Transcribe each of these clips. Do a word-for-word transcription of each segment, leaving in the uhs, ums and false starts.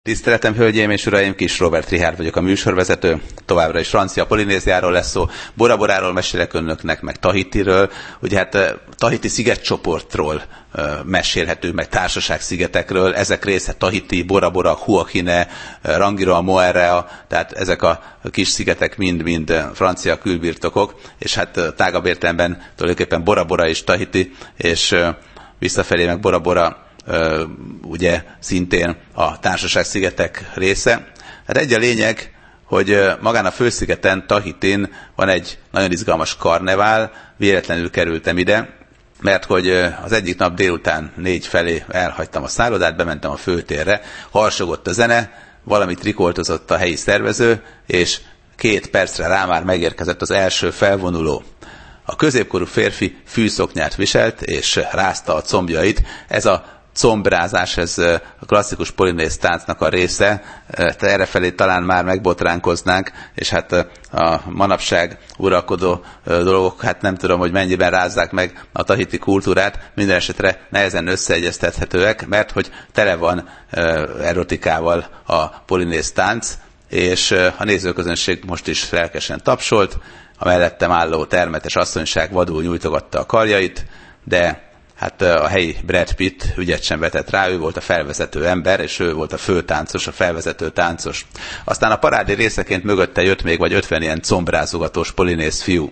Tiszteletem, hölgyeim és uraim, Kis Róbert Richárd vagyok, a műsorvezető. Továbbra is francia Polinéziáról lesz szó, Bora Boráról mesélek önöknek, meg Tahitiről. Ugye hát Tahiti szigetcsoportról mesélhető, meg társaságszigetekről. Ezek része Tahiti, Bora Bora, Huahine, Rangiroa, Moerea, tehát ezek a kis szigetek mind-mind francia külbirtokok, és hát tágabb értelemben tulajdonképpen Bora Bora és Tahiti, és visszafelé meg Bora Bora Uh, ugye szintén a társaságszigetek része. Hát egy a lényeg, hogy uh, magán a főszigeten, Tahitin van egy nagyon izgalmas karnevál, véletlenül kerültem ide, mert hogy uh, az egyik nap délután négy felé elhagytam a szállodát, bementem a főtérre, harsogott a zene, valamit rikoltozott a helyi szervező, és két percre rá már megérkezett az első felvonuló. A középkorú férfi fűszoknyát viselt, és rázta a combjait. Ez a combrázás, ez a klasszikus polinéz táncnak a része, errefelé talán már megbotránkoznánk, és hát a manapság uralkodó dolgok, hát nem tudom, hogy mennyiben rázzák meg a tahiti kultúrát, minden esetre nehezen összeegyeztethetőek, mert hogy tele van erotikával a polinéz tánc, és a nézőközönség most is lelkesen tapsolt, a mellettem álló termetes asszonyság vadul nyújtogatta a karjait, de hát a helyi Brad Pitt ügyet sem vetett rá, ő volt a felvezető ember, és ő volt a főtáncos, a felvezető táncos. Aztán a parádé részeként mögötte jött még vagy ötven ilyen combrázogatós polinéz fiú.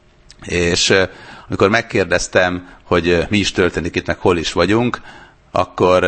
És amikor megkérdeztem, hogy mi is történik itt, meg hol is vagyunk, akkor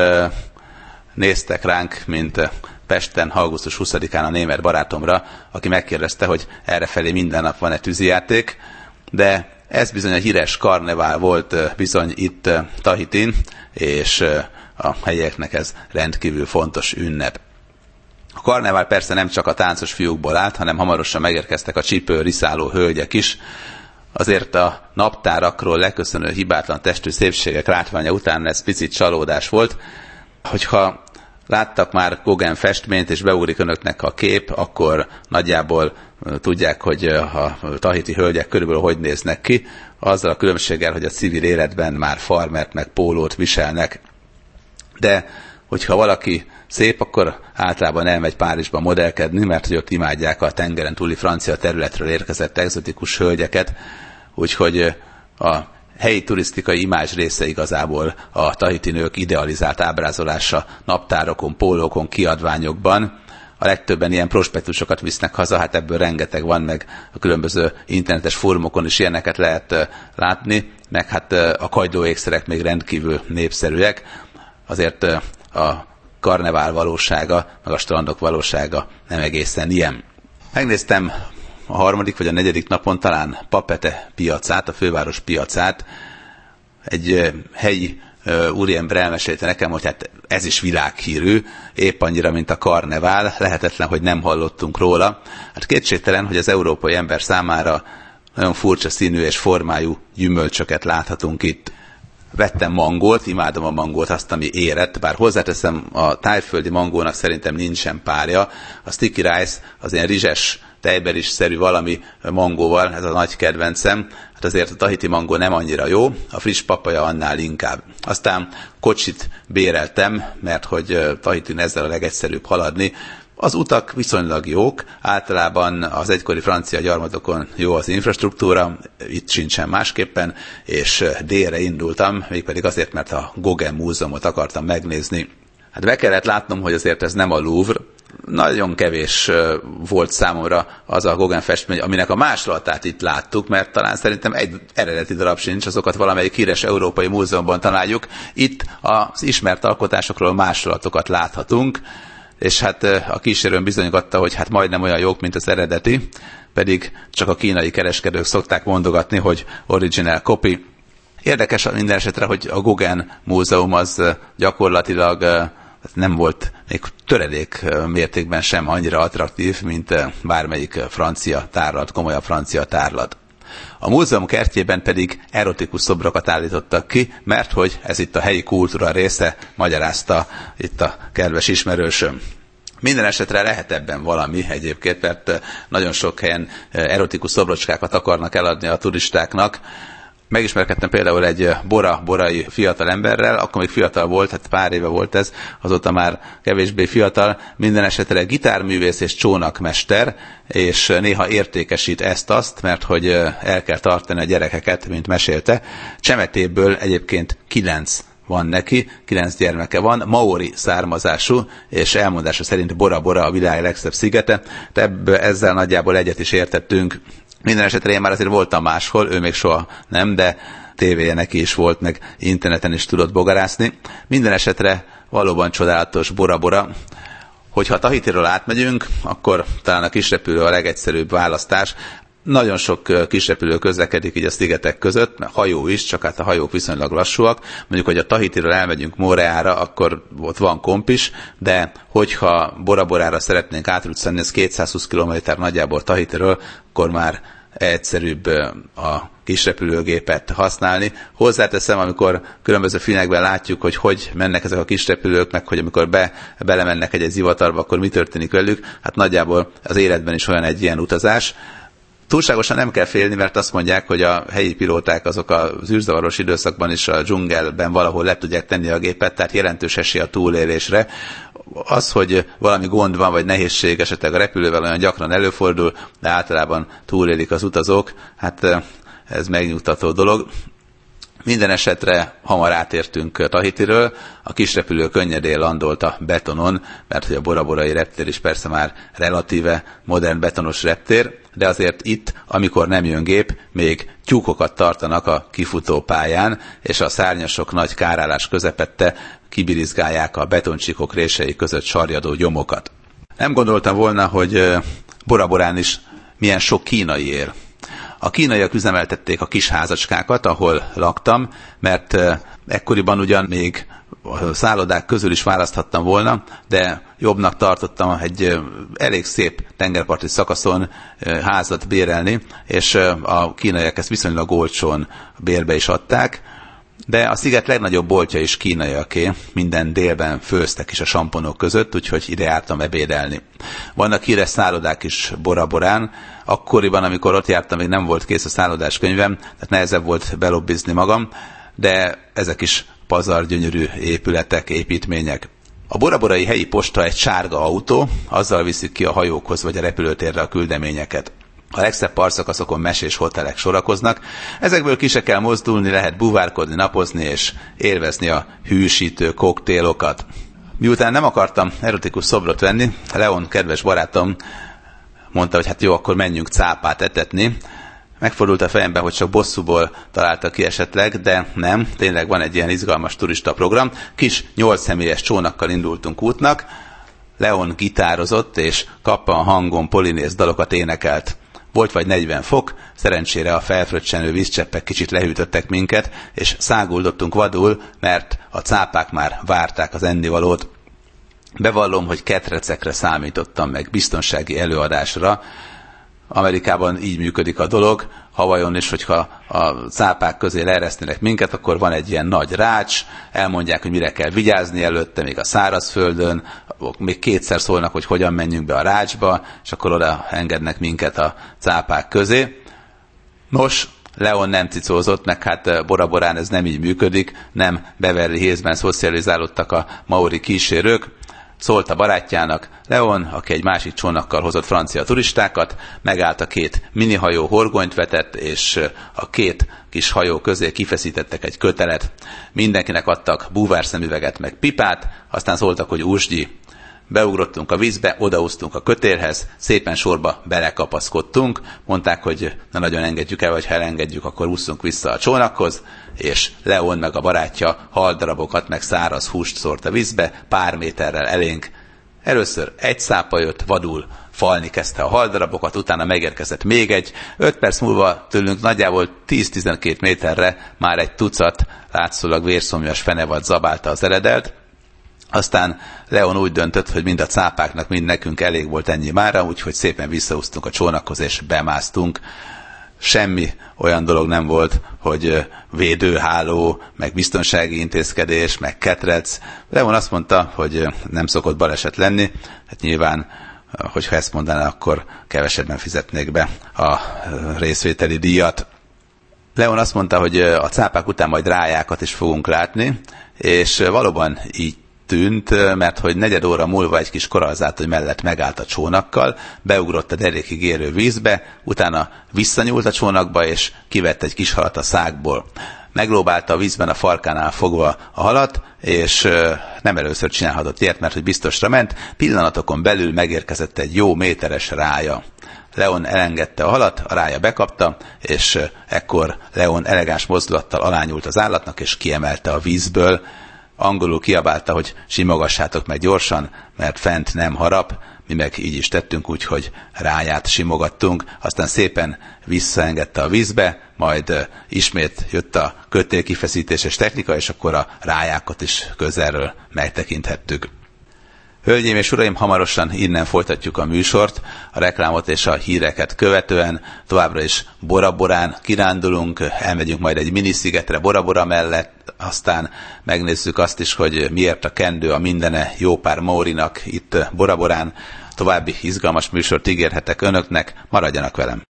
néztek ránk, mint Pesten augusztus huszadikán a német barátomra, aki megkérdezte, hogy errefelé minden nap van-e tűzijáték, de ez bizony a híres karnevál volt bizony itt Tahitin, és a helyieknek ez rendkívül fontos ünnep. A karnevál persze nem csak a táncos fiúkból állt, hanem hamarosan megérkeztek a csípő riszáló hölgyek is. Azért a naptárakról leköszönő hibátlan testű szépségek látványa után ez picit csalódás volt. Hogyha láttak már Gauguin festményt, és beugrik önöknek a kép, akkor nagyjából tudják, hogy a tahiti hölgyek körülbelül hogy néznek ki, azzal a különbséggel, hogy a civil életben már farmert meg pólót viselnek. De hogyha valaki szép, akkor általában elmegy Párizsba modellkedni, mert hogy ott imádják a tengeren túli francia területről érkezett egzotikus hölgyeket, úgyhogy a helyi turisztikai imázs része igazából a tahiti nők idealizált ábrázolása naptárokon, pólókon, kiadványokban. A legtöbben ilyen prospektusokat visznek haza, hát ebből rengeteg van, meg a különböző internetes fórumokon is ilyeneket lehet látni, meg hát a kagylóékszerek még rendkívül népszerűek. Azért a karnevál valósága, meg a strandok valósága nem egészen ilyen. Megnéztem a harmadik vagy a negyedik napon talán Papeete piacát, a főváros piacát. Egy helyi úriember elmesélte nekem, hogy hát ez is világhírű, épp annyira, mint a karnevál, lehetetlen, hogy nem hallottunk róla. Hát kétségtelen, hogy az európai ember számára nagyon furcsa színű és formájú gyümölcsöket láthatunk itt. Vettem mangót, imádom a mangót, azt, ami érett, bár hozzáteszem, a tájföldi mangónak szerintem nincsen párja. A sticky rice, az ilyen rizses, tejberis-szerű valami mangóval, ez a nagy kedvencem. Hát azért a tahiti mangó nem annyira jó, a friss papaja annál inkább. Aztán kocsit béreltem, mert hogy Tahitin ezzel a legegyszerűbb haladni. Az utak viszonylag jók, általában az egykori francia gyarmatokon jó az infrastruktúra, itt sincsen másképpen, és délre indultam, mégpedig azért, mert a Gauguin múzeumot akartam megnézni. Hát be kellett látnom, hogy azért ez nem a Louvre. Nagyon kevés volt számomra az a Gauguin festmény, aminek a másolatát itt láttuk, mert talán szerintem egy eredeti darab sincs, azokat valamelyik híres európai múzeumban találjuk. Itt az ismert alkotásokról másolatokat láthatunk, és hát a kísérőn bizonygatta, hogy hát majdnem olyan jók, mint az eredeti, pedig csak a kínai kereskedők szokták mondogatni, hogy original copy. Érdekes minden esetre, hogy a Gauguin múzeum az gyakorlatilag nem volt még töredék mértékben sem annyira attraktív, mint bármelyik francia tárlat, komolyabb francia tárlat. A múzeum kertjében pedig erotikus szobrokat állítottak ki, mert hogy ez itt a helyi kultúra része, magyarázta itt a kedves ismerősöm. Minden esetre lehet ebben valami egyébként, mert nagyon sok helyen erotikus szobrocskákat akarnak eladni a turistáknak. Megismerkedtem például egy bora-borai fiatal emberrel, akkor még fiatal volt, hát pár éve volt ez, azóta már kevésbé fiatal, minden esetre gitárművész és csónakmester, és néha értékesít ezt-azt, mert hogy el kell tartani a gyerekeket, mint mesélte. Csemetéből egyébként kilenc van neki, kilenc gyermeke van, maori származású, és elmondása szerint Bora-Bora a világ legszebb szigete, de ezzel nagyjából egyet is értettünk. Minden esetre én már azért voltam máshol, ő még soha nem, de tévéje neki is volt, meg interneten is tudott bogarászni. Minden esetre valóban csodálatos Bora-Bora. Hogyha Tahitiról átmegyünk, akkor talán a kisrepülő a legegyszerűbb választás. Nagyon sok kisrepülő közlekedik így a szigetek között, hajó is, csak hát a hajók viszonylag lassúak. Mondjuk, hogy a Tahitiről elmegyünk Moreára, akkor ott van komp is, de hogyha Bora-Borára szeretnénk átruccanni, ez kétszázhúsz kilométer nagyjából Tahitiről, akkor már egyszerűbb a kisrepülőgépet használni. Hozzáteszem, amikor különböző filmekben látjuk, hogy hogy mennek ezek a kisrepülők, meg hogy amikor be, belemennek egy-egy zivatarba, akkor mi történik velük, hát nagyjából az életben is olyan egy ilyen utazás. Túlságosan nem kell félni, mert azt mondják, hogy a helyi pilóták azok az űrzavaros időszakban is a dzsungelben valahol le tudják tenni a gépet, tehát jelentős esély a túlélésre. Az, hogy valami gond van, vagy nehézség esetleg a repülővel olyan gyakran előfordul, de általában túlélik az utazók, hát ez megnyugtató dolog. Minden esetre hamar átértünk Tahitiről, a kisrepülő könnyedén landolt a betonon, mert hogy a Bora-Borai reptér is persze már relatíve modern betonos reptér, de azért itt, amikor nem jön gép, még tyúkokat tartanak a kifutó pályán, és a szárnyasok nagy kárállás közepette kibirizgálják a betoncsikok rései között sarjadó gyomokat. Nem gondoltam volna, hogy Bora-Borán is milyen sok kínai él. A kínaiak üzemeltették a kis házacskákat, ahol laktam, mert ekkoriban ugyan még a szállodák közül is választhattam volna, de jobbnak tartottam egy elég szép tengerparti szakaszon házat bérelni, és a kínaiak ezt viszonylag olcsón bérbe is adták, de a sziget legnagyobb boltja is kínaiaké, minden délben főztek is a samponok között, úgyhogy ide jártam ebédelni. Vannak híres szállodák is Bora-Borán, akkoriban, amikor ott jártam, még nem volt kész a szállodás könyvem, tehát nehezebb volt belobbizni magam, de ezek is pazar gyönyörű épületek, építmények. A bora-borai helyi posta egy sárga autó, azzal viszik ki a hajókhoz vagy a repülőtérre a küldeményeket. A legszebb partszakaszokon mesés hotelek sorakoznak, ezekből ki se kell mozdulni, lehet buvárkodni, napozni és élvezni a hűsítő koktélokat. Miután nem akartam erotikus szobrot venni, Leon, kedves barátom, mondta, hogy hát jó, akkor menjünk cápát etetni. Megfordult a fejembe, hogy csak bosszúból találta ki esetleg, de nem, tényleg van egy ilyen izgalmas turista program. Kis nyolc személyes csónakkal indultunk útnak, Leon gitározott, és kappan hangon polinéz dalokat énekelt. Volt vagy negyven fok, szerencsére a felfröccsenő vízcseppek kicsit lehűtöttek minket, és száguldottunk vadul, mert a cápák már várták az ennivalót. Bevallom, hogy ketrecekre számítottam meg, biztonsági előadásra. Amerikában így működik a dolog, Havajon is, hogyha a cápák közé leeresztenek minket, akkor van egy ilyen nagy rács, elmondják, hogy mire kell vigyázni előtte, még a szárazföldön, még kétszer szólnak, hogy hogyan menjünk be a rácsba, és akkor oda engednek minket a cápák közé. Nos, Leon nem cicózott, meg hát Bora-Borán ez nem így működik, nem Beverly Hillsben szocializálódtak a maori kísérők. Szólt a barátjának, Leon, aki egy másik csónakkal hozott francia turistákat, megállt a két minihajó, horgonyt vetett, és a két kis hajó közé kifeszítettek egy kötelet. Mindenkinek adtak búvárszemüveget meg pipát, aztán szóltak, hogy úsgyi. Beugrottunk a vízbe, odaúztunk a kötélhez, szépen sorba belekapaszkodtunk, mondták, hogy ne nagyon engedjük el, vagy ha elengedjük, akkor ússzunk vissza a csónakhoz, és Leon meg a barátja haldarabokat meg száraz húst szórt a vízbe, pár méterrel elénk. Először egy szápa jött, vadul falni kezdte a haldarabokat, utána megérkezett még egy, öt perc múlva tőlünk nagyjából tíz-tizenkét méterre már egy tucat látszólag vérszomjas fenevad zabálta az eredelt. Aztán Leon úgy döntött, hogy mind a cápáknak, mind nekünk elég volt ennyi mára, úgyhogy szépen visszaúztunk a csónakhoz, és bemásztunk. Semmi olyan dolog nem volt, hogy védőháló, meg biztonsági intézkedés, meg ketrec. Leon azt mondta, hogy nem szokott baleset lenni. Hát nyilván, hogyha ezt mondaná, akkor kevesebben fizetnék be a részvételi díjat. Leon azt mondta, hogy a cápák után majd rájákat is fogunk látni, és valóban így tűnt, mert hogy negyed óra múlva egy kis korallzátor mellett megállt a csónakkal, beugrott a derékig érő vízbe, utána visszanyúlt a csónakba, és kivett egy kis halat a szákból. Meglóbálta a vízben a farkánál fogva a halat, és nem először csinálhatott ilyet, mert hogy biztosra ment, pillanatokon belül megérkezett egy jó méteres rája. Leon elengedte a halat, a rája bekapta, és ekkor Leon elegáns mozdulattal alányult az állatnak, és kiemelte a vízből. Angolul kiabálta, hogy simogassátok meg gyorsan, mert fent nem harap, mi meg így is tettünk, úgyhogy ráját simogattunk, aztán szépen visszaengedte a vízbe, majd ismét jött a kötélkifeszítéses technika, és akkor a rájákat is közelről megtekinthettük. Hölgyeim és uraim, hamarosan innen folytatjuk a műsort, a reklámot és a híreket követően, továbbra is Bora-Borán kirándulunk, elmegyünk majd egy miniszigetre Bora-Bora mellett, aztán megnézzük azt is, hogy miért a kendő a mindene jó pár Maurinak itt Bora-Borán. További izgalmas műsort ígérhetek önöknek, maradjanak velem!